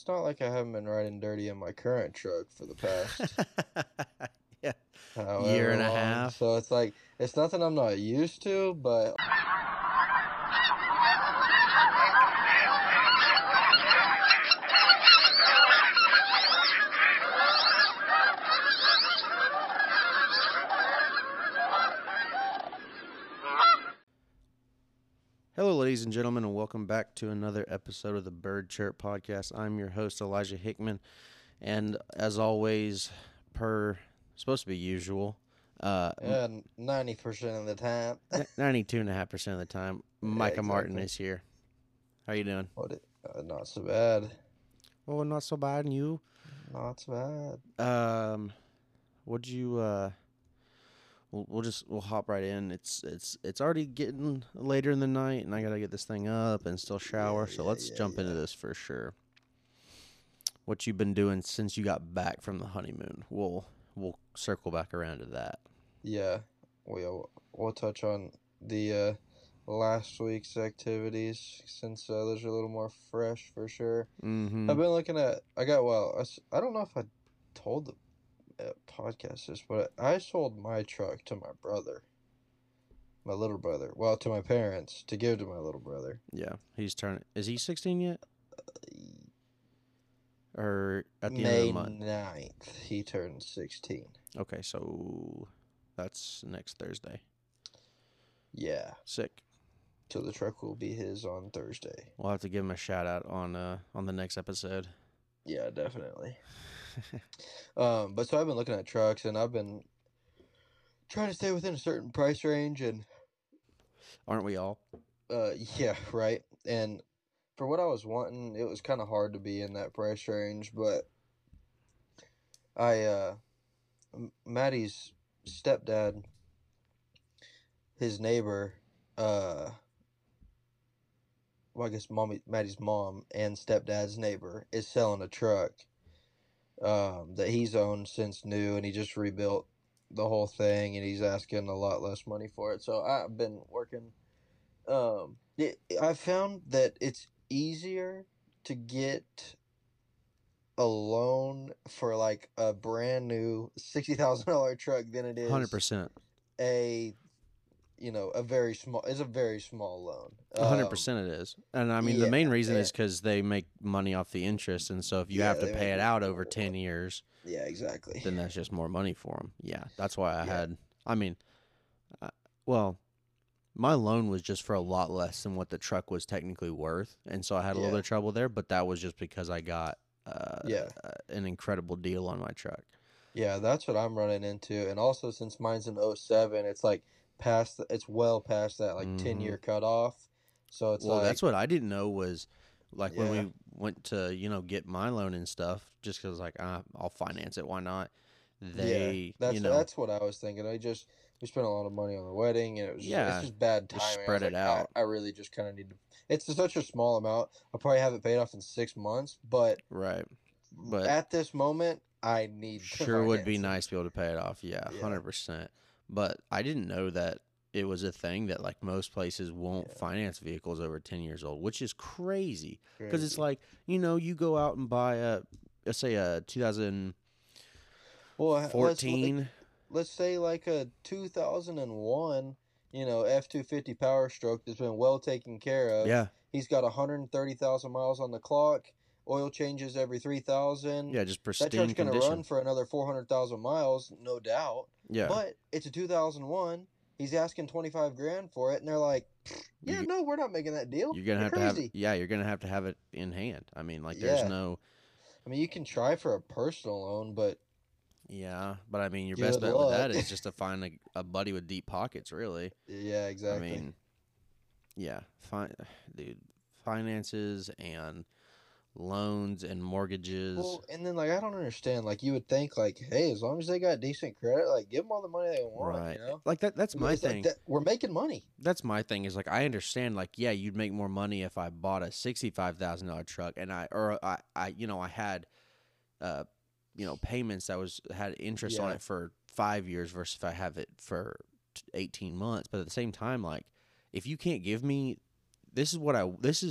it's not like I haven't been riding dirty in my current truck for the past Yeah. Year however and a long. half. So it's like, it's nothing I'm not used to, but Hello, ladies and gentlemen, and welcome back to another episode of the Bird Chirp Podcast. I'm your host, Elijah Hickman, and as always, supposed to be usual, yeah, 90% of the time. 92.5% of the time, Micah exactly. Martin is here. How you doing? Not so bad. Oh, not so bad, and you? Not so bad. What'd you, We'll hop right in. It's already getting later in the night, and I gotta get this thing up and still shower. So let's jump into this for sure. What you've been doing since you got back from the honeymoon? We'll circle back around to that. Yeah, we'll touch on the last week's activities since those are a little more fresh for sure. Mm-hmm. I've been looking at. I don't know if I told the podcast this, but I sold my truck to my brother, my little brother. Well, to my parents to give to my little brother. Yeah, he's turning. Is he 16 yet? Or at the May end of the month? May 9th, he turned 16. Okay, so that's next Thursday. Yeah. Sick. So the truck will be his on Thursday. We'll have to give him a shout out on the next episode. Yeah, definitely. But so I've been looking at trucks, and I've been trying to stay within a certain price range, and aren't we all? Yeah, right. And for what I was wanting, it was kind of hard to be in that price range, but Maddie's stepdad, his neighbor, well, I guess Maddie's mom and stepdad's neighbor is selling a truck that he's owned since new, and he just rebuilt the whole thing, and he's asking a lot less money for it. So I've been working. I found that it's easier to get a loan for like a brand new $60,000 truck than it is 100%. a very small. It's a very small loan. 100% it is. And I mean, the main reason is because they make money off the interest. And so if you have to pay it out over 10 years, yeah, exactly, then that's just more money for them. Yeah, that's why my loan was just for a lot less than what the truck was technically worth. And so I had a little bit of trouble there, but that was just because I got an incredible deal on my truck. Yeah, that's what I'm running into. And also, since mine's an 07, it's like it's well past that 10-year cutoff. So it's that's what I didn't know was like when we went to get my loan and stuff, just because I'll finance it, why not? That's what I was thinking. We spent a lot of money on the wedding, and it's just bad timing. Just spread it out. I really just kind of need to. It's such a small amount. I'll probably have it paid off in 6 months, but at this moment, I need. Sure, would be nice to be able to pay it off. Yeah, 100%. But I didn't know that it was a thing that most places won't finance vehicles over 10 years old, which is crazy. Because it's you go out and buy let's say a 2014. Let's say like a 2001, F-250 Power Stroke that's been well taken care of. Yeah. He's got 130,000 miles on the clock. Oil changes every 3,000. Yeah, just pristine condition. That truck's going to run for another 400,000 miles, no doubt. Yeah. But it's a 2001. He's asking $25,000 for it, and they're like, no, we're not making that deal. You're gonna you're gonna have to have it in hand. I mean, there's no. I mean, you can try for a personal loan, but. Yeah, but I mean, your best bet with that is just to find a buddy with deep pockets, really. Yeah, exactly. I mean, yeah, dude, finances and loans and mortgages. Well, and then I don't understand. You would think hey, as long as they got decent credit, give them all the money they want. Right. That's my thing. We're making money. That's my thing. Is I understand. You'd make more money if I bought a $65,000 truck, and I had, payments that had interest on it for 5 years versus if I have it for 18 months. But at the same time, if you can't give me, this is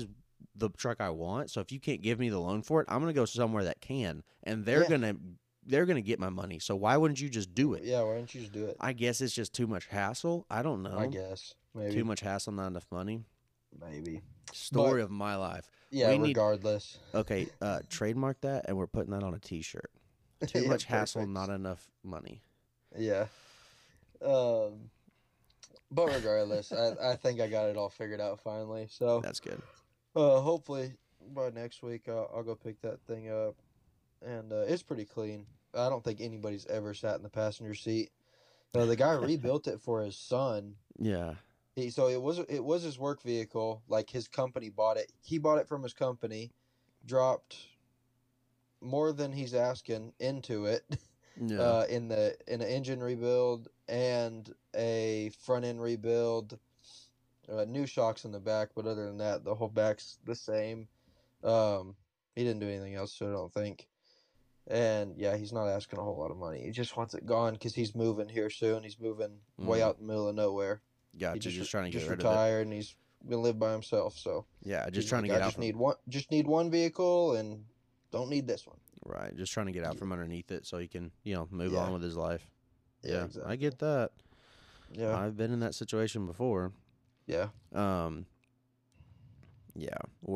the truck I want. So if you can't give me the loan for it, I'm gonna go somewhere that can, and they're Yeah. gonna get my money. So why wouldn't you just do it? Yeah, why don't you just do it? I guess it's just too much hassle. I don't I know. guess. Too Maybe. much hassle, not enough money. Maybe. But Story of my life. yeah, We need regardless. okay, trademark that, and we're putting that on a T-shirt. Too Yeah, much hassle, perfect. not enough money. Yeah. Um but regardless, I think I got it all figured out finally. So That's good. hopefully by next week I'll go pick that thing up, and it's pretty clean. I don't think anybody's ever sat in the passenger seat. The guy rebuilt it for his son. Yeah. So it was his work vehicle. Like his company bought it. He bought it from his company, dropped more than he's asking into it, Yeah. in an engine rebuild and a front end rebuild, new shocks in the back. But other than that, the whole back's the same. He didn't do anything else, so I don't think. And yeah, he's not asking a whole lot of money. He just wants it gone because he's moving here soon. He's moving way out in the middle of nowhere. He Gotcha. Just trying to get just rid of it. retired, and he's gonna live by himself. So Yeah, just he's trying to like, get I out from just need one vehicle, and don't need this one. right. Just trying to get out from underneath it so he can, move Yeah. on with his life. Yeah, Exactly. I get that. Yeah. I've been in that situation before. Yeah. Yeah,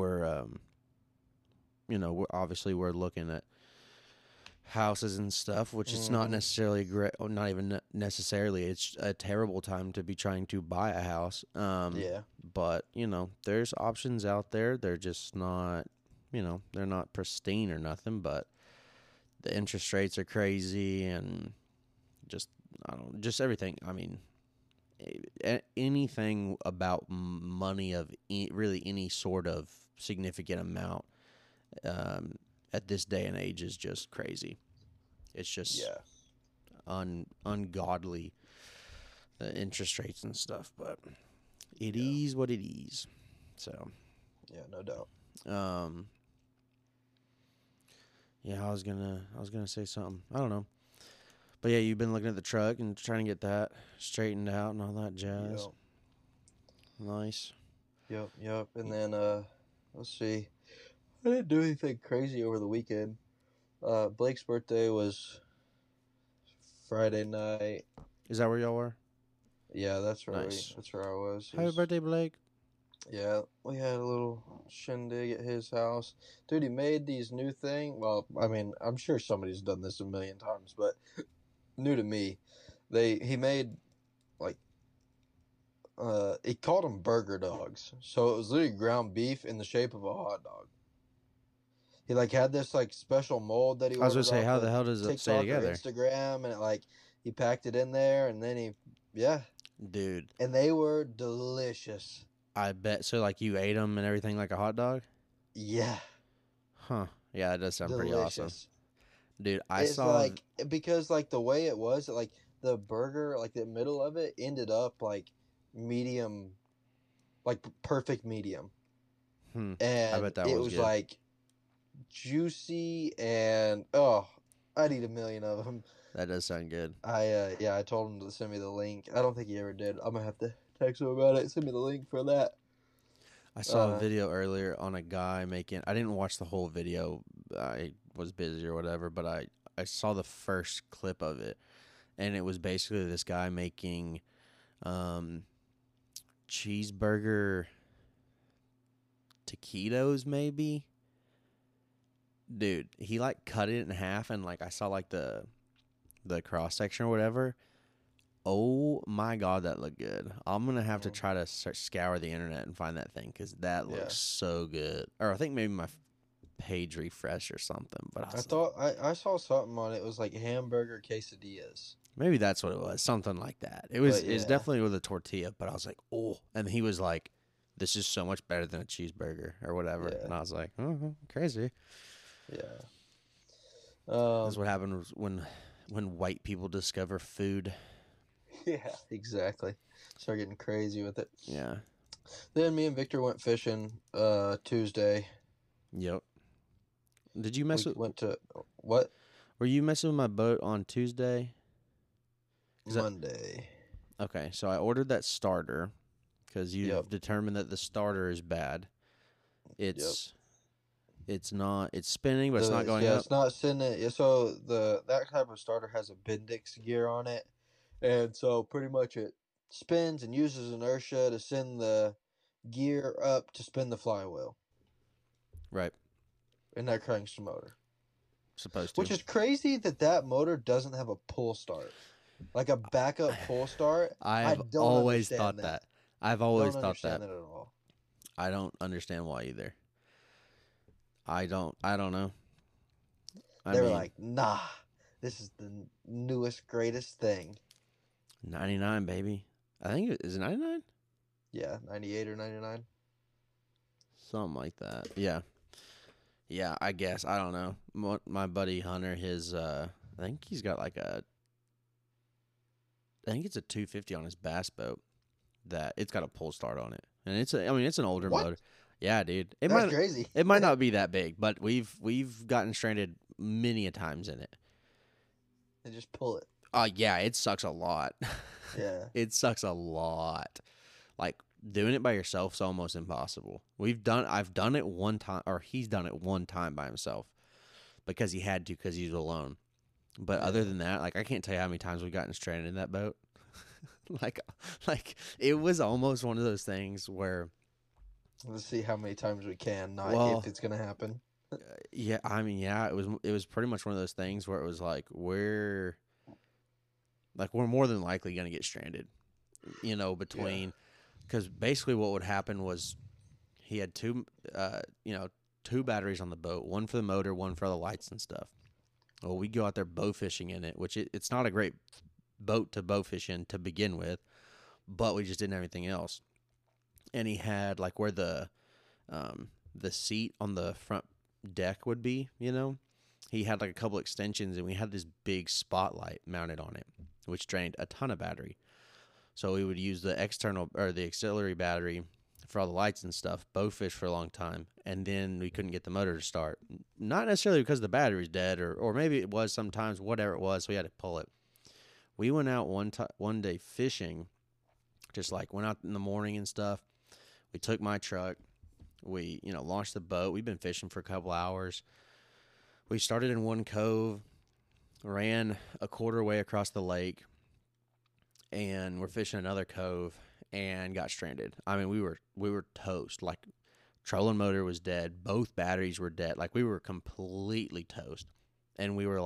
we're obviously we're looking at houses and stuff, which it's not necessarily great, or not even necessarily. It's a terrible time to be trying to buy a house. Yeah. But there's options out there. They're just not, they're not pristine or nothing. But the interest rates are crazy, and just I don't, just everything. I mean, anything about money of really any sort of significant amount at this day and age is just crazy. It's just Yeah. ungodly interest rates and stuff, but it Yeah. is what it is. So, Yeah. No doubt. yeah, I was gonna say something. I don't know, but yeah, you've been looking at the truck and trying to get that straightened out and all that jazz. Yep. Nice. Yep. And then let's see. I didn't do anything crazy over the weekend. Blake's birthday was Friday night. Is that where y'all were? Yeah, that's right. Nice. That's where I was. Happy birthday, Blake. Yeah, we had a little shindig at his house. Dude, he made these new thing. Well, I mean, I'm sure somebody's done this a million times, but new to me. He made like he called them burger dogs. So it was literally ground beef in the shape of a hot dog. He like had this like special mold that he I was gonna ordered say, off how of the hell does it stay TikTok or together, Instagram, and he packed it in there, and then yeah, dude? and they were delicious. I bet. So, like, you ate them and everything like a hot dog? Yeah, Huh. Yeah, it does sound pretty awesome. delicious. Dude, I It's saw. like because like the way it was, like the burger, like the middle of it ended up like medium, like perfect medium, I and bet that it was was good. like juicy, and oh, I'd eat a million of them. That does sound good. I told him to send me the link. I don't think he ever did. I'm gonna have to text him about it. Send me the link for that. I saw a video earlier on a guy making. I didn't watch the whole video. I was busy or whatever, but I saw the first clip of it, and it was basically this guy making cheeseburger taquitos, maybe. Dude, he like cut it in half, and like I saw like the cross section or whatever. Oh my god, that looked good. I'm gonna have to try to scour the internet and find that thing because that looks so good. Or I think maybe my page refresh or something. But I thought I saw something on it. It was like hamburger quesadillas. maybe that's what it was, something like that. It was But it's yeah. definitely with a tortilla. But I was like, oh, and he was like, "This is so much better than a cheeseburger or whatever." Yeah. And I was like, "Oh, crazy." Yeah. That's what happens when white people discover food. Yeah, exactly. Start getting crazy with it. Yeah. Then me and Victor went fishing Tuesday. Yep. Did you mess We with? went to what? Were you messing with my boat on Tuesday? Monday. Okay, so I ordered that starter because you've determined that the starter is bad. Yep. It's not. It's spinning, but it's not going up. It's not sending. So that type of starter has a Bendix gear on it, and so pretty much it spins and uses inertia to send the gear up to spin the flywheel, Right. and that cranks the motor. Supposed to. Which is crazy that motor doesn't have a pull start, like a backup pull start. I've always thought that. I've always thought that. Don't understand that at all. I don't understand why either. I don't know. They were like, nah, this is the newest, greatest thing. 99, baby. I think is it 99? Yeah, 98 or 99. Something like that. Yeah. Yeah, I guess. I don't know. My buddy Hunter, I think he's got I think it's a 250 on his bass boat that it's got a pull start on it. And it's an older motor. Yeah, dude. That's crazy. It might not be that big, but we've gotten stranded many a times in it. And just pull it. Yeah, it sucks a lot. Yeah. It sucks a lot. Like doing it by yourself is almost impossible. I've done it one time, or he's done it one time by himself because he had to because he's alone. But other than that, I can't tell you how many times we've gotten stranded in that boat. like it was almost one of those things where let's see how many times we can, if it's gonna happen. Yeah, it was pretty much one of those things where it was like we're more than likely gonna get stranded, between because basically what would happen was he had two batteries on the boat, one for the motor, one for the lights and stuff. Well, we go out there bow fishing in it, which it's not a great boat to bow fish in to begin with, but we just didn't have anything else. And he had where the seat on the front deck would be, he had a couple extensions, and we had this big spotlight mounted on it, which drained a ton of battery. So we would use the external or the auxiliary battery for all the lights and stuff, bow fish for a long time, and then we couldn't get the motor to start. Not necessarily because the battery's dead, or maybe it was sometimes, whatever it was, so we had to pull it. We went out one day fishing, just went out in the morning and stuff. We took my truck. We, launched the boat. We've been fishing for a couple hours. We started in one cove, ran a quarter way across the lake, and we're fishing another cove and got stranded. I mean, we were toast. Trolling motor was dead. Both batteries were dead. We were completely toast. And we were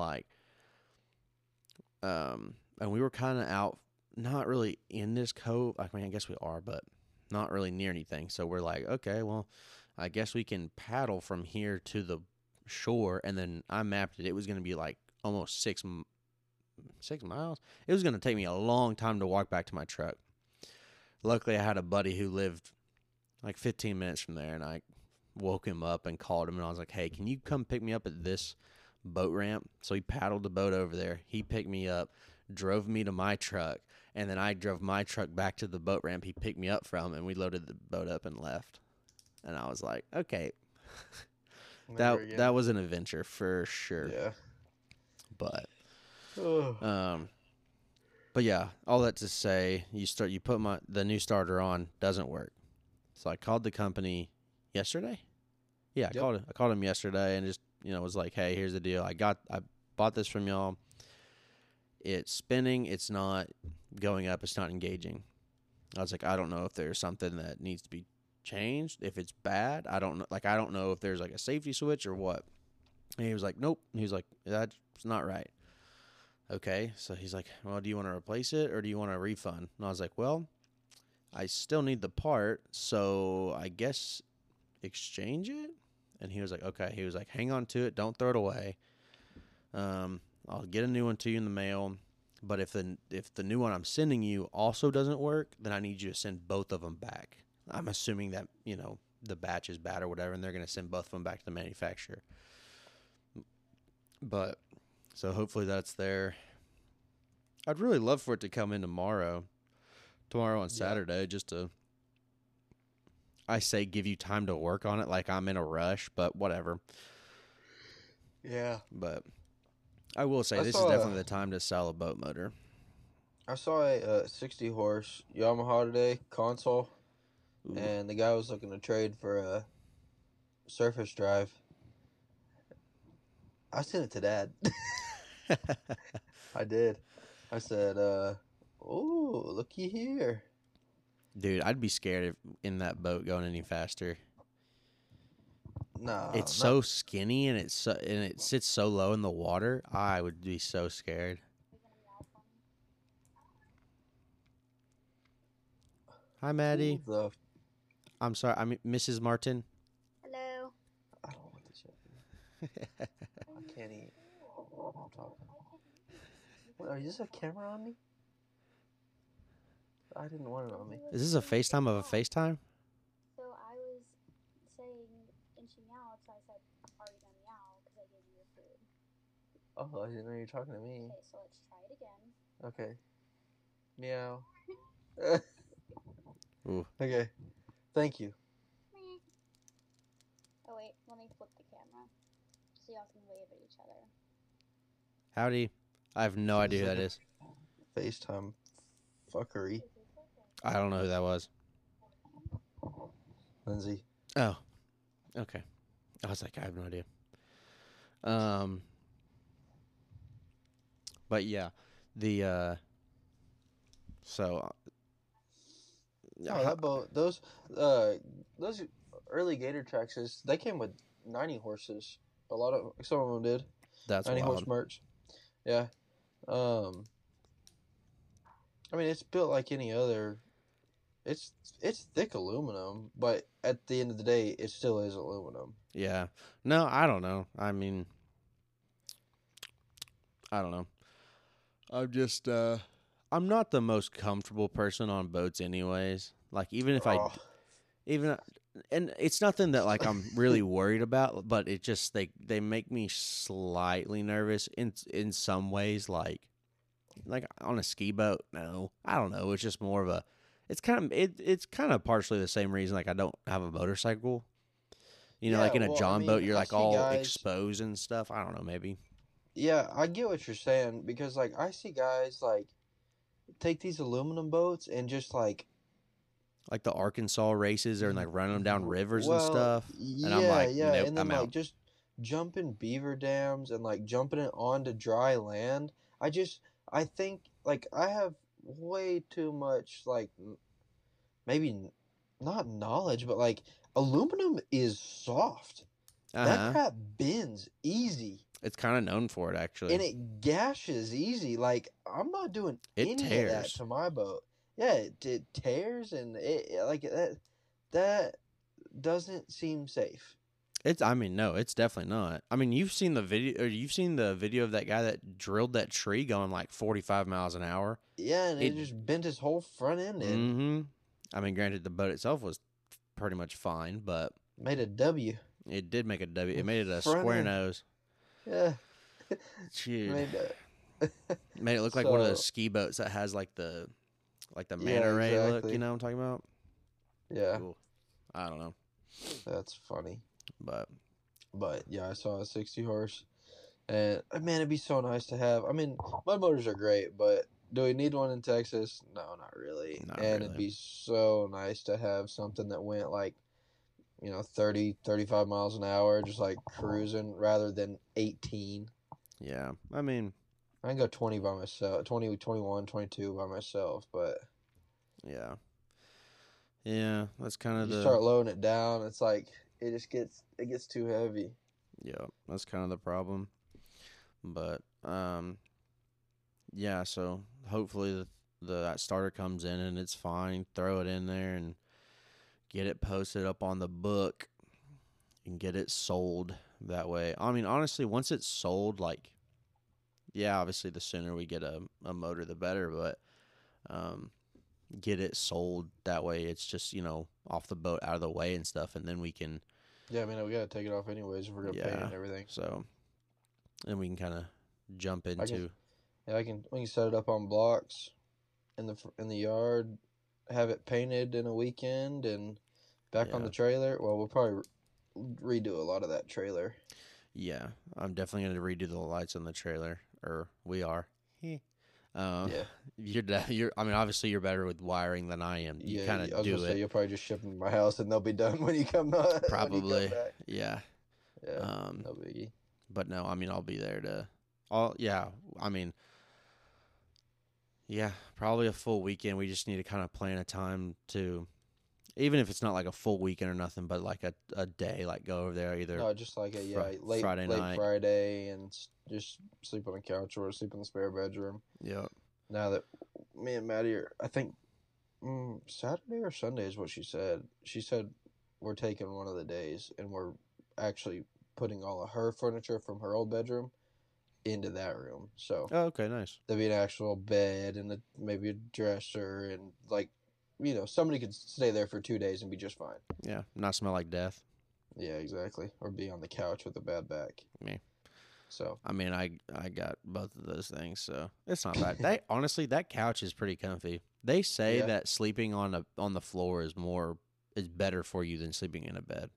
and we were kind of out, not really in this cove. I mean, I guess we are, but not really near anything. So we're like, okay, well, I guess we can paddle from here to the shore. And then I mapped it. It was going to be almost 6 miles. It was going to take me a long time to walk back to my truck. Luckily, I had a buddy who lived 15 minutes from there, and I woke him up and called him, and I was like, hey, can you come pick me up at this boat ramp? So he paddled the boat over there. He picked me up, drove me to my truck, and then I drove my truck back to the boat ramp he picked me up from, and we loaded the boat up and left. And I was like, okay, that was an adventure for sure. Yeah. But yeah, all that to say, you put the new starter on, doesn't work. So I called the company yesterday. Yeah, I called him yesterday and just, was like, hey, here's the deal. I bought this from y'all. It's spinning. It's not going up. It's not engaging. I was like, I don't know if there's something that needs to be changed. If it's bad, I don't know. I don't know if there's a safety switch or what. And he was like, nope. He was like, that's not right. Okay. So he's like, well, do you want to replace it or do you want a refund? And I was like, well, I still need the part, so I guess exchange it? And he was like, okay. He was like, hang on to it. Don't throw it away. I'll get a new one to you in the mail. But if the new one I'm sending you also doesn't work, then I need you to send both of them back. I'm assuming that, the batch is bad or whatever, and they're going to send both of them back to the manufacturer. But, so hopefully that's there. I'd really love for it to come in tomorrow on Saturday, just to, I say, give you time to work on it like I'm in a rush, but whatever. Yeah. But I will say this is definitely the time to sell a boat motor. I saw a 60 horse Yamaha today, console, and the guy was looking to trade for a surface drive. I sent it to Dad. I did. I said, "Oh, looky here." Dude, I'd be scared if in that boat going any faster. No, It's not. so skinny and it sits so low in the water. I would be so scared. Hi, Maddie. I'm sorry. I'm Mrs. Martin. Hello. I don't want this yet. I can't eat. I'm talking. What, is this a camera on me? I didn't want it on me. Is this a FaceTime of a FaceTime? So I was saying, and she meowed, so I said, are you going to meow? Because I gave you your food. Oh, I didn't know you were talking to me. Okay, so let's try it again. Okay. Meow. Ooh. Okay. Thank you. Oh, wait, let me flip the camera so y'all can wave at each other. Howdy. I have no idea who that is. FaceTime fuckery. I don't know who that was. Lindsay. Oh. Okay. I was like, I have no idea. But yeah, so. Oh, that boat. Those early Gator Traxxas, they came with 90 horses. Some of them did. That's 90 wild. horse merch. Yeah. I mean, it's built like any other. It's thick aluminum, but at the end of the day, it still is aluminum. Yeah. No, I don't know. I mean, I don't know. I'm just, I'm not the most comfortable person on boats anyways. Like, even if and it's nothing that, like, I'm really worried about, but it just, they make me slightly nervous in some ways, like on a ski boat. No, I don't know. It's just more of a, it's kind of partially the same reason, like, I don't have a motorcycle. You know, Yeah, like in a well, I John mean, boat, you're I like see all guys- exposed and stuff. I don't know, maybe. Yeah, I get what you're saying because, like, I see guys like take these aluminum boats and just like Like the Arkansas races or like running them down rivers and well, stuff. yeah, And I'm like, yeah, nope, and then I'm like out. just jumping beaver dams and like jumping it onto dry land. I think like I have way too much like maybe not knowledge, but like aluminum is soft. That crap bends easy. It's kind of known for it, actually. And it gashes easy. Like I'm not doing any of that to my boat. Yeah, it tears and it like that doesn't seem safe. I mean, no, it's definitely not. I mean, you've seen the video of that guy that drilled that tree going like 45 miles an hour. Yeah, and it just bent his whole front end in. Mm-hmm. I mean, granted, the boat itself was pretty much fine, but made a W. It did make a W. It made it a square nose. Yeah. Made it look like one of those ski boats that has like the manta ray look. You know what I'm talking about? Yeah. Cool. I don't know. That's funny. But yeah, I saw a 60 horse, and man, it'd be so nice to have. I mean, mud motors are great, but do we need one in Texas? No, not really. It'd be so nice to have something that went like, 30, 35 miles an hour, just like cruising rather than 18. Yeah, I mean, I can go 20 by myself, 20, 21, 22 by myself, but yeah, that's kind of you start loading it down. It's like it gets too heavy. Yeah, that's kind of the problem. But yeah. So hopefully that starter comes in and it's fine. Throw it in there and get it posted up on the book and get it sold that way. I mean, honestly, once it's sold, like, yeah, obviously the sooner we get a motor, the better, but get it sold that way. It's just, off the boat, out of the way and stuff, and then we can. Yeah, I mean, we got to take it off anyways if we're going to paint it and everything. So then we can kind of jump into. We can set it up on blocks in the yard, have it painted in a weekend, and back on the trailer. Well, we'll probably redo a lot of that trailer. Yeah, I'm definitely going to redo the lights on the trailer, or we are. Yeah. You're. I mean, obviously, you're better with wiring than I am. You Yeah, kind I of was gonna do say it. you'll probably just ship them to my house and they'll be done when you come when you come Probably. back. Yeah. Yeah, Um, no biggie. but no, I mean, I'll be there to. All yeah. I mean, yeah, probably a full weekend. We just need to kind of plan a time to, even if it's not like a full weekend or nothing, but like a day, like go over there either No, just like late Friday late night. Friday and just sleep on the couch or sleep in the spare bedroom. Yeah. Now that me and Maddie are, I think Saturday or Sunday is what she said. She said we're taking one of the days and we're actually putting all of her furniture from her old bedroom into that room. So Oh, okay, nice. there'll be an actual bed and maybe a dresser and somebody could stay there for 2 days and be just fine. Yeah, not smell like death. Yeah, exactly. Or be on the couch with a bad back. Me. So I mean, I got both of those things, so it's not bad. That honestly, that couch is pretty comfy. They say Yeah. that sleeping on the floor is better for you than sleeping in a bed.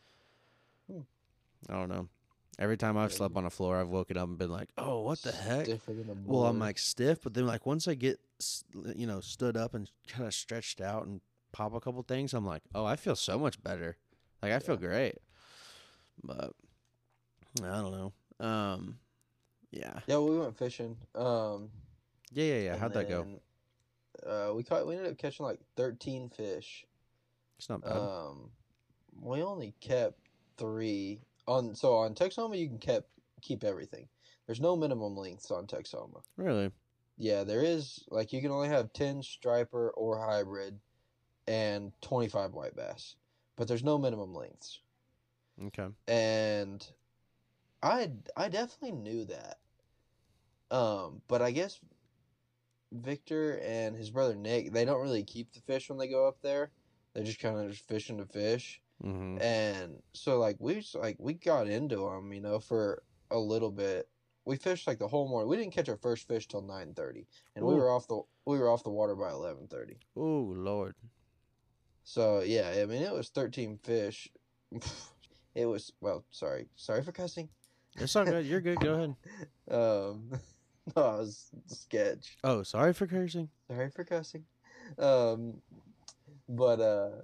I don't know. Every time I've slept on a floor, I've woken up and been like, "Oh, what the heck?" Stiffer than a Well, I'm board. like stiff, but then like once I get stood up and kind of stretched out and pop a couple things, I'm like, "Oh, I feel so much better." Like I feel great. But I don't know. Yeah. Yeah, we went fishing. Yeah. How'd that go? We ended up catching like 13 fish. It's not bad. We only kept 3 on Texoma. You can keep everything. There's no minimum lengths on Texoma. Really? Yeah, there is. Like you can only have 10 striper or hybrid, and 25 white bass, but there's no minimum lengths. Okay. And I definitely knew that. But I guess Victor and his brother Nick, they don't really keep the fish when they go up there. They're just kind of just fishing to fish. Mm-hmm. And so we got into them, for a little bit. We fished like the whole morning. We didn't catch our first fish till 9:30, and we were off the water by 11:30. Oh Lord. So yeah, I mean it was 13 fish. It was sorry for cussing. It's all good. You're good. Go ahead. No, it was a sketch. Oh, sorry for cursing. Sorry for cussing. But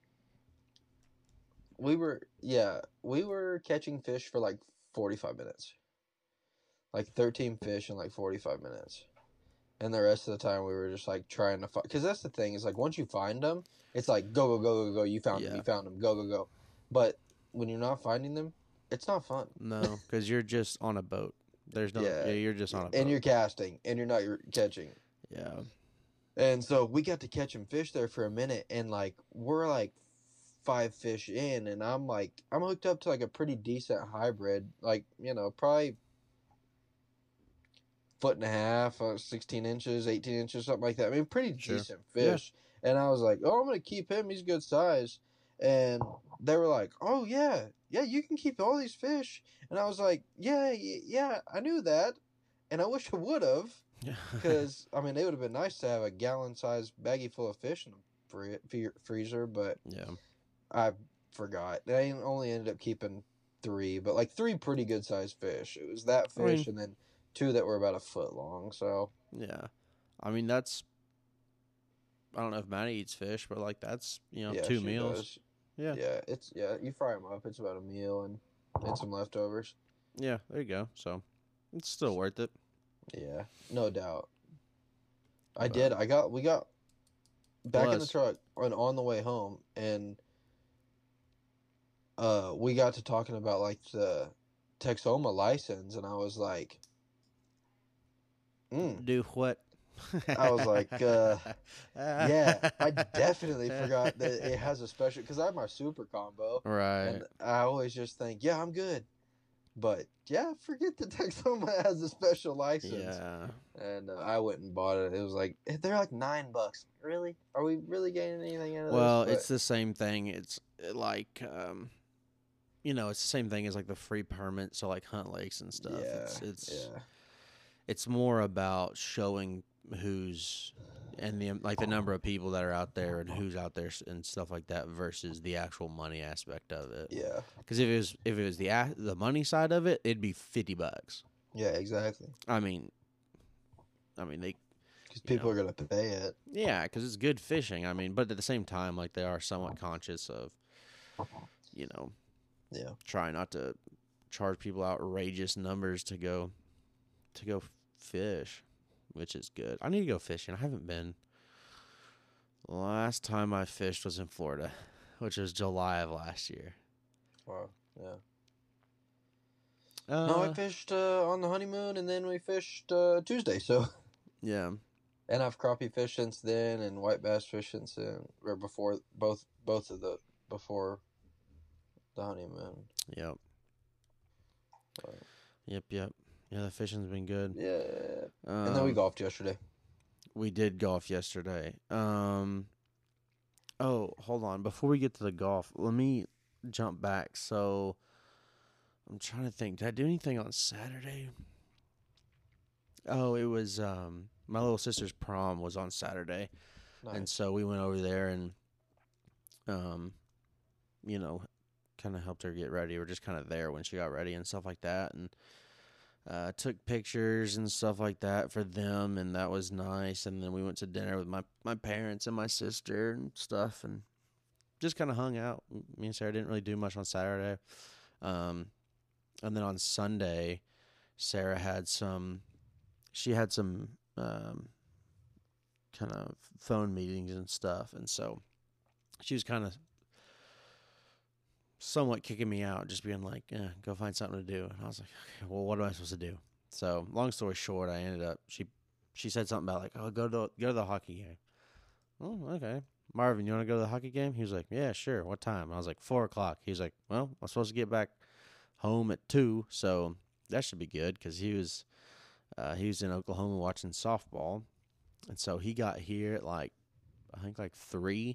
we were catching fish for like 45 minutes. Like 13 fish in like 45 minutes. And the rest of the time we were just like trying to find, because that's the thing, is like once you find them, it's like go, you found them, go. But when you're not finding them, it's not fun. No, because you're just on a boat. There's no. Yeah, you're just on a boat. And you're casting, and you're not catching. Yeah. And so we got to catching fish there for a minute, and like we're like 5 fish in, and I'm hooked up to like a pretty decent hybrid, like probably 1.5 feet, 16 inches, 18 inches, something like that. I mean, pretty decent fish. Yeah. And I was like, oh, I'm gonna keep him. He's good size. And they were like, oh yeah, you can keep all these fish. And I was like, yeah, I knew that, and I wish I would have. Because, I mean, it would have been nice to have a gallon-sized baggie full of fish in the freezer, but I forgot. I only ended up keeping 3, but like 3 pretty good-sized fish. It was that fish and then 2 that were about a foot long, so. Yeah. I mean, that's, I don't know if Maddie eats fish, but like that's, 2 meals. Does. Yeah. Yeah, you fry them up. It's about a meal and some leftovers. Yeah, there you go. So, it's still worth it. Yeah, no doubt. We got back in the truck and on the way home, and we got to talking about like the Texoma license, and I was like, Do what? I was like, yeah, I definitely forgot that it has a special, because I have my super combo. Right. And I always just think, yeah, I'm good. But, yeah, forget that Texoma has a special license. Yeah. And I went and bought it. It was like, they're like $9. Really? Are we really getting anything out of this? Well, it's the same thing. It's like, it's the same thing as like the free permit. So like Hunt Lakes and stuff. Yeah. It's more about showing who's and the number of people that are out there and who's out there and stuff like that versus the actual money aspect of it. Yeah. Because if it was the money side of it, it'd be $50. Yeah, exactly. I mean, I mean, they, Because people know. are gonna pay it. Yeah, because it's good fishing. I mean, but at the same time, like they are somewhat conscious of, Yeah. trying not to charge people outrageous numbers to go fish, which is good. I need to go fishing. I haven't been. The last time I fished was in Florida, which was July of last year. Wow. Yeah. No, I fished on the honeymoon, and then we fished Tuesday. So. Yeah. And I've crappie fished since then, and white bass fished since then, or before both of the before the honeymoon. Yep. But, Yep. Yeah, the fishing's been good. yeah. And then we golfed yesterday. We did golf yesterday. Oh, hold on. Before we get to the golf, let me jump back. So I'm trying to think. Did I do anything on Saturday? Oh, it was my little sister's prom was on Saturday. Nice. And so we went over there and kind of helped her get ready. We're just kind of there when she got ready and stuff like that, and took pictures and stuff like that for them, and that was nice. And then we went to dinner with my parents and my sister and stuff, and just kind of hung out. Me and Sarah didn't really do much on Saturday. And then on Sunday, Sarah had some kind of phone meetings and stuff, and so she was kind of somewhat kicking me out, just being like, go find something to do. And I was like, okay, well, what am I supposed to do? So long story short, I ended up, she said something about like, oh, go to the hockey game. Oh, okay. Marvin, you want to go to the hockey game? He was like, yeah, sure. What time? I was like, 4:00. He was like, well, I'm supposed to get back home at 2:00, so that should be good, because he was in Oklahoma watching softball, and so he got here at I think 3:00.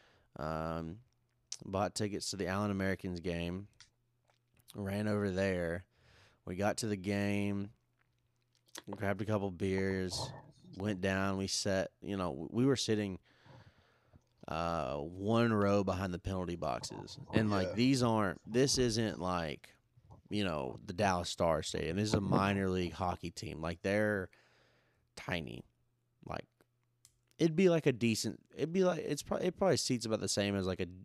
Bought tickets to the Allen Americans game, ran over there. We got to the game, grabbed a couple beers, went down. We sat, we were sitting one row behind the penalty boxes. And this isn't like, the Dallas Stars Stadium. This is a minor league hockey team. Like, they're tiny. Like, it'd be like a decent. It'd be like it probably seats about the same as like a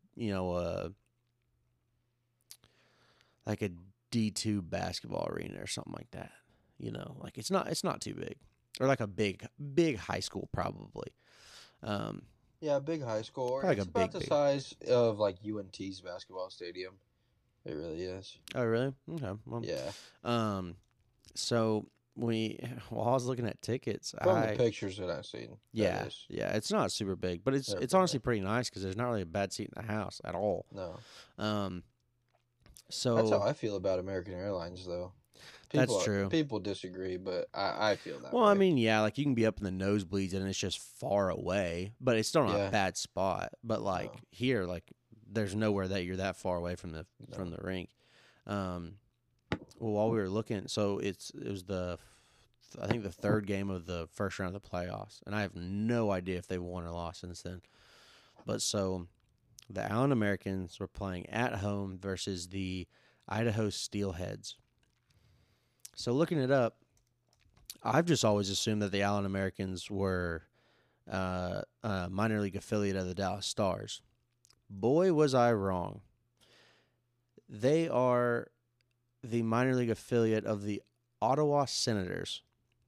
like a D2 basketball arena or something like that. Like it's not too big, or like a big high school probably. Yeah, big high school. Or Like it's a about big the size of like UNT's basketball stadium. It really is. Oh, really? Okay. Well, yeah. So while I was looking at tickets, From the pictures that I've seen. Yeah, it's not super big, but it's honestly pretty nice, because there's not really a bad seat in the house at all. No. So that's how I feel about American Airlines, though. That's true. People disagree, but I feel that Well, way. I mean, yeah, like you can be up in the nosebleeds and it's just far away, but it's still not a bad spot. But like here, like there's nowhere that you're that far away from the rink. Well, while we were looking, so it was I think the third game of the first round of the playoffs, and I have no idea if they won or lost since then. But so the Allen Americans were playing at home versus the Idaho Steelheads. So looking it up, I've just always assumed that the Allen Americans were a minor league affiliate of the Dallas Stars. Boy, was I wrong. They are the minor league affiliate of the Ottawa Senators.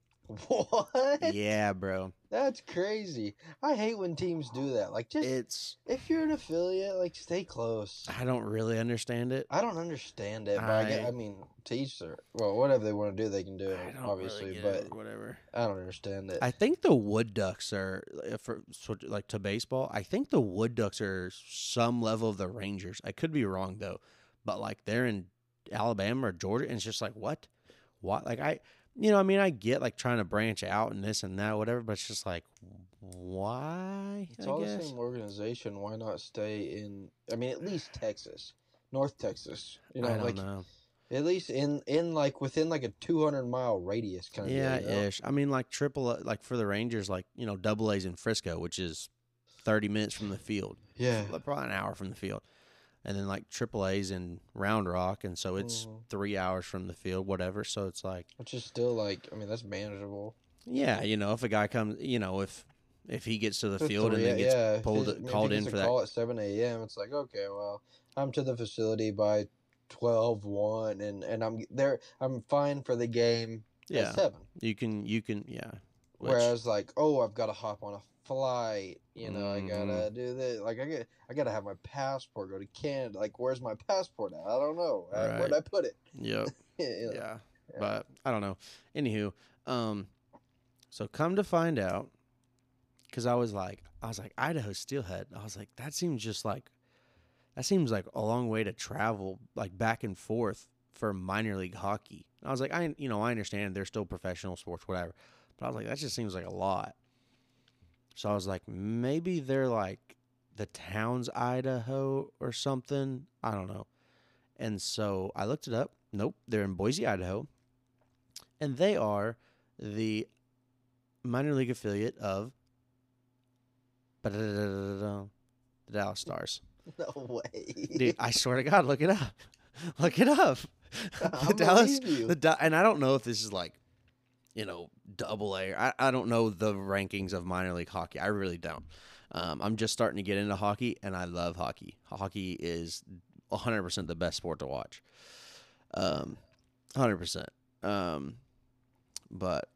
What? Yeah, bro. That's crazy. I hate when teams do that. Like, just if you're an affiliate, like, stay close. I don't really understand it. I don't understand it, but I mean, to each their, well, whatever they want to do, they can do it, obviously. Really but it, whatever. I don't understand it. I think the Wood Ducks are, like to baseball, I think the Wood Ducks are some level of the Rangers. I could be wrong though, but like they're in Alabama or Georgia, and it's just like what? Like I get like trying to branch out and this and that, whatever, but it's just like, why? It's all the same organization. Why not stay in? I mean, at least Texas, North Texas. I don't know. At least in like within like a 200-mile radius kind of. Yeah, ish. I mean, like like for the Rangers, like Double A's in Frisco, which is 30 minutes from the field. Yeah, probably an hour from the field. And then like AAA's in Round Rock, and so it's 3 hours from the field, whatever. So it's like, which is still like, I mean, that's manageable. Yeah, if a guy comes, if he gets to the For field and 3, then gets yeah. If called he in gets a for that. call at 7 a.m., it's like, okay, well, I'm to the facility by 12:01, and I'm there. I'm fine for the game at Yeah, 7. you can, yeah. Which, Whereas, like, oh, I've got to hop on a flight. I mhm. gotta do this. Like, I gotta have my passport. Go to Canada. Like, where's my passport at? I don't know. Where'd Right. I put it? Yep. you know. Yeah. Yeah. But I don't know. Anywho, so come to find out, because I was like Idaho Steelhead. I was like, that seems like a long way to travel, like back and forth for minor league hockey. I was like, I understand they're still professional sports, whatever, but I was like, that just seems like a lot. So I was like, maybe they're like the Towns, Idaho, or something. I don't know. And so I looked it up. Nope, they're in Boise, Idaho, and they are the minor league affiliate of the Dallas Stars. No way. Dude, I swear to God, look it up. Look it up. I The Dallas, believe you. and I don't know if this is like, double A. I don't know the rankings of minor league hockey. I really don't. I'm just starting to get into hockey, and I love hockey. Hockey is 100% the best sport to watch. 100%. But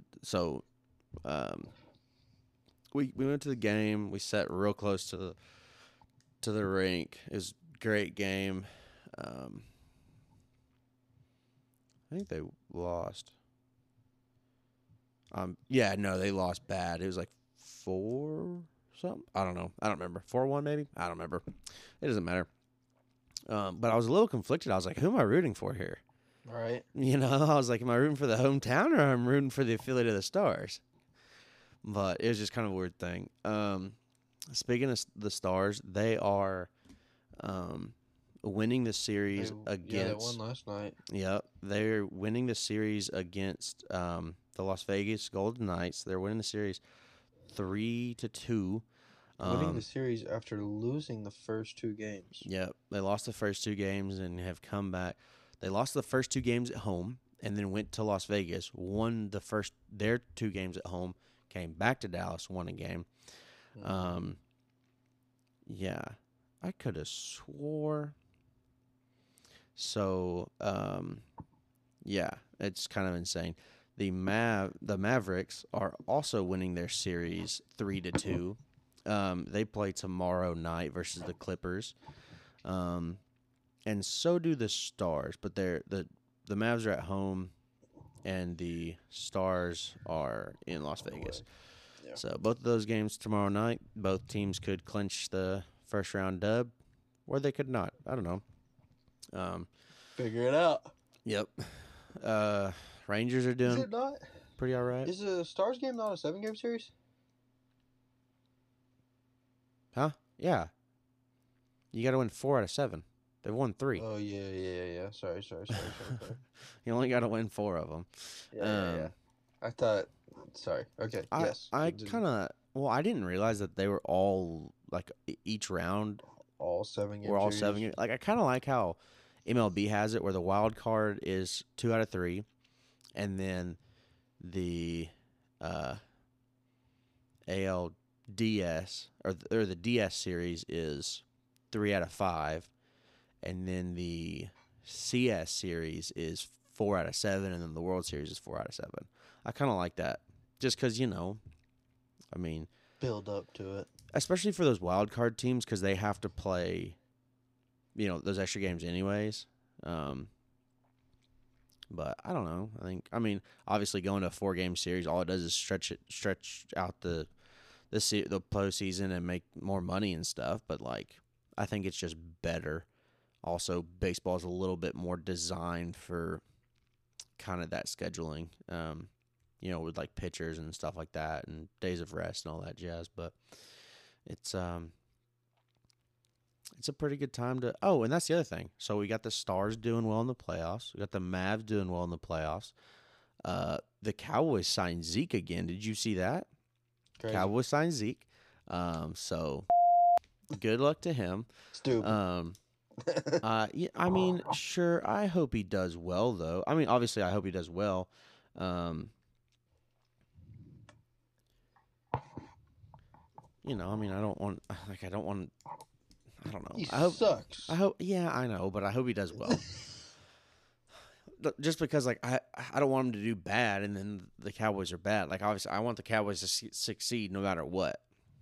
we went to the game. We sat real close to the rink. It was a great game. I think they lost. Yeah, no, they lost bad. It was like 4 something. I don't know. I don't remember. 4-1 maybe. I don't remember. It doesn't matter. But I was a little conflicted. I was like, who am I rooting for here? Right. I was like, am I rooting for the hometown or I'm rooting for the affiliate of the Stars? But it was just kind of a weird thing. Speaking of the Stars, they are winning the series against. Yeah, they won last night. Yep, they're winning the series against the Las Vegas Golden Knights. They're winning the series 3-2. Winning the series after losing the first 2 games. Yep, they lost the first 2 games and have come back. They lost the first 2 games at home and then went to Las Vegas, won their 2 games at home, came back to Dallas, won a game. Yeah, I could have swore. So, yeah, it's kind of insane. The Mavericks are also winning their series 3-2. They play tomorrow night versus the Clippers. And so do the Stars, but the Mavs are at home and the Stars are in Las Vegas. Yeah. So both of those games tomorrow night, both teams could clinch the first round dub, or they could not. I don't know. Figure it out. Yep. Rangers are Is doing it not? pretty all right. Is the Stars game not a 7-game series? Huh? Yeah. You got to win 4 out of 7. They've won 3. Oh, yeah. Sorry. You only got to win 4 of them. Yeah. I thought. Sorry. Okay. Yes. I kind of. Well, I didn't realize that they were all like each round. All 7-game. We're all series. 7 games. Like I kind of like how MLB has it, where the wild card is 2 out of 3, and then the ALDS or the DS series is 3 out of 5, and then the CS series is 4 out of 7, and then the World Series is 4 out of 7. I kind of like that, just because I mean, build up to it, especially for those wild card teams, because they have to play, those extra games anyways. But I don't know. I mean, obviously going to a 4-game series, all it does is stretch out the postseason and make more money and stuff. But like, I think it's just better. Also, baseball is a little bit more designed for kind of that scheduling. With like pitchers and stuff like that, and days of rest and all that jazz. But it's a pretty good time to. Oh, and that's the other thing. So we got the Stars doing well in the playoffs. We got the Mavs doing well in the playoffs. The Cowboys signed Zeke again. Did you see that? Crazy. Cowboys signed Zeke. So good luck to him. Stupid. Yeah, I mean, sure. I hope he does well, though. I mean, obviously, I hope he does well. you know, I mean, I don't want I don't want. I don't know. He sucks. I hope. Yeah, I know, but I hope he does well. Just because, like, I don't want him to do bad, and then the Cowboys are bad. Like, obviously, I want the Cowboys to succeed no matter what.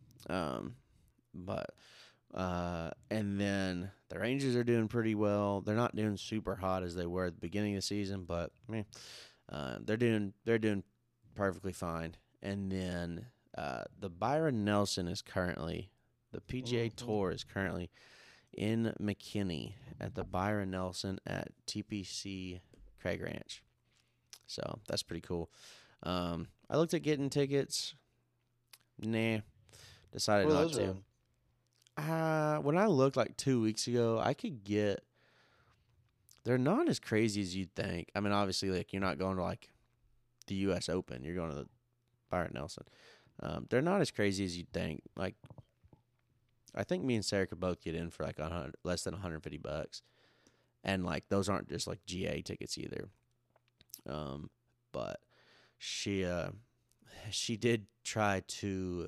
But and then the Rangers are doing pretty well. They're not doing super hot as they were at the beginning of the season, but I mean, they're doing perfectly fine. And then the Byron Nelson is currently the PGA Tour is currently in McKinney at the Byron Nelson at TPC Craig Ranch. So that's pretty cool. I looked at getting tickets. Nah, decided Where are not those to. around? When I looked like 2 weeks ago, I could get. They're not as crazy as you'd think. I mean, obviously, like you're not going to like the U.S. Open. You're going to the Byron Nelson. They're not as crazy as you'd think. Like, I think me and Sarah could both get in for like less than $150, and like those aren't just like GA tickets either. But she did try to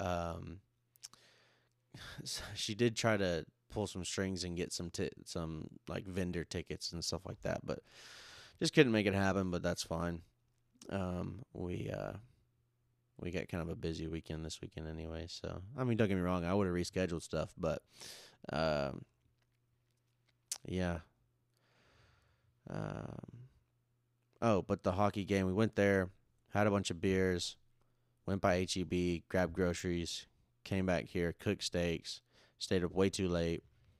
she did try to pull some strings and get some like vendor tickets and stuff like that, but just couldn't make it happen. But that's fine. We got kind of a busy weekend this weekend anyway. So I mean, don't get me wrong, I would have rescheduled stuff, but yeah. Oh, but the hockey game, we went there, had a bunch of beers, went by HEB, grabbed groceries, came back here, cooked steaks, stayed up way too late.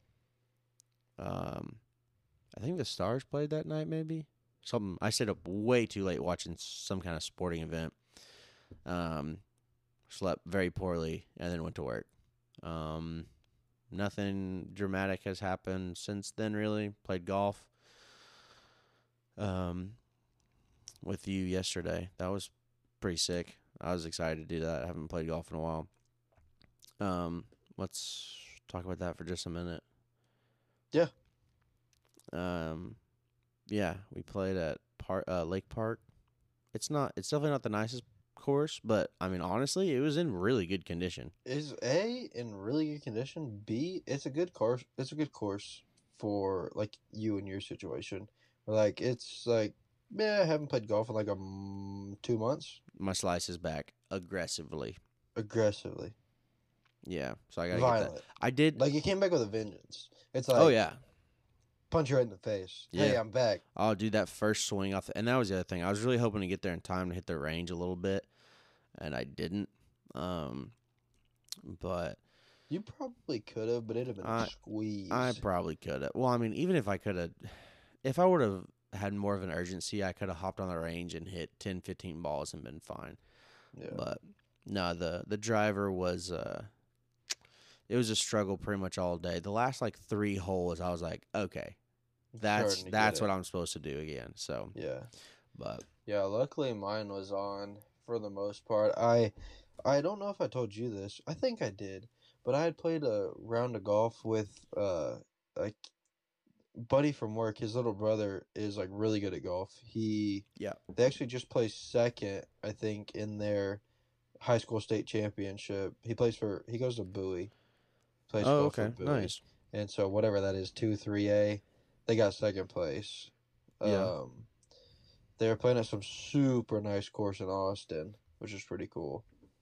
I think the Stars played that night, maybe something. I stayed up way too late watching some kind of sporting event. Slept very poorly and then went to work. Nothing dramatic has happened since then. Really, played golf. With you yesterday, that was pretty sick. I was excited to do that. I haven't played golf in a while. Let's talk about that for just a minute. Yeah. Yeah, we played at Lake Park. It's definitely not the nicest course, but I mean, honestly, it was in really good condition. Is A in really good condition? B, it's a good course. It's a good course for like you and your situation. Like it's like, yeah, I haven't played golf in like 2 months. My slice is back aggressively. Yeah, so I gotta Violent. get that. I did. Like it came back with a vengeance. It's like, Oh yeah, punch you right in the face. Yeah. Hey, I'm back. I'll do that first swing off, and that was the other thing. I was really hoping to get there in time to hit the range a little bit, and I didn't. But You probably could have, but it'd have been a squeeze. I probably could have. Well, I mean, even if I could have, if I would have had more of an urgency, I could have hopped on the range and hit 10, 15 balls and been fine. Yeah. But no, the driver was it was a struggle pretty much all day. The last like 3 holes, I was like, okay, that's what I'm supposed to do again. So yeah. But yeah, luckily mine was on for the most part. I don't know if I told you this. I think I did, but I had played a round of golf with a buddy from work. His little brother is like really good at golf. They actually just placed second, I think, in their high school state championship. He goes to Bowie. Plays golf for Bowie. Nice. And so whatever that is, 2-3A, they got second place. Yeah. They were playing at some super nice course in Austin, which is pretty cool.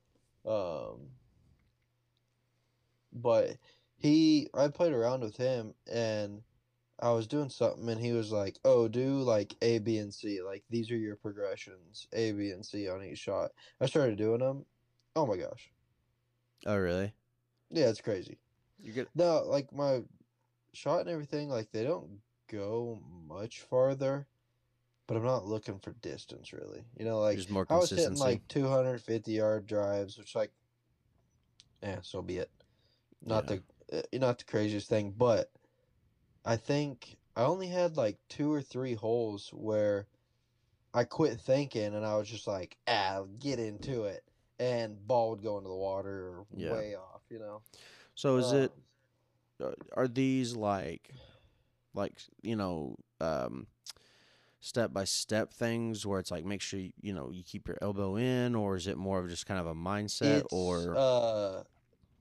But I played around with him, and I was doing something, and he was like, "Oh, do like A, B, and C. Like these are your progressions, A, B, and C on each shot." I started doing them. Oh my gosh. Oh really? Yeah, it's crazy. You get No, like my shot and everything, like they don't go much farther, but I'm not looking for distance really. You know, like just more I was hitting consistency. like 250-yard drives, which like, so be it. Not the craziest thing, but I think I only had like 2 or 3 holes where I quit thinking and I was just like, get into it, and ball would go into the water or way off, you know. So is it? Are these like you know, step-by-step things where it's like make sure you keep your elbow in, or is it more of just kind of a mindset?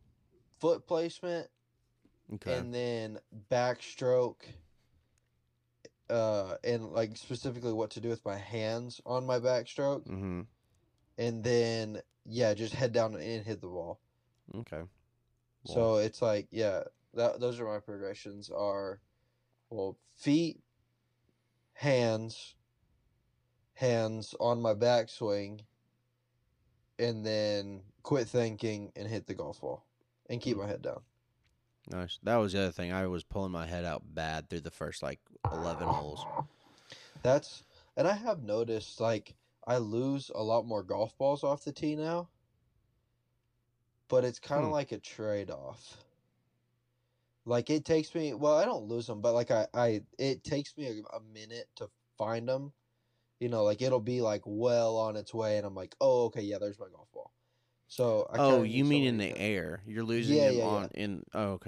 foot placement, Okay. and then backstroke, and like specifically what to do with my hands on my backstroke, Mm-hmm. and then just head down and hit the ball. Okay. Well, So it's like those are my progressions are, feet, hands on my backswing, and then quit thinking and hit the golf ball and keep my head down. nice. That was the other thing. I was pulling my head out bad through the first 11 holes. And I have noticed like I lose a lot more golf balls off the tee now, but it's kind of like a trade-off. Like it takes me, I don't lose them, but like it takes me a minute to find them. Like it'll be like well on its way, and I'm like, oh, okay, yeah, there's my golf ball. So I you mean in the air? You're losing them yeah. in. Oh, okay.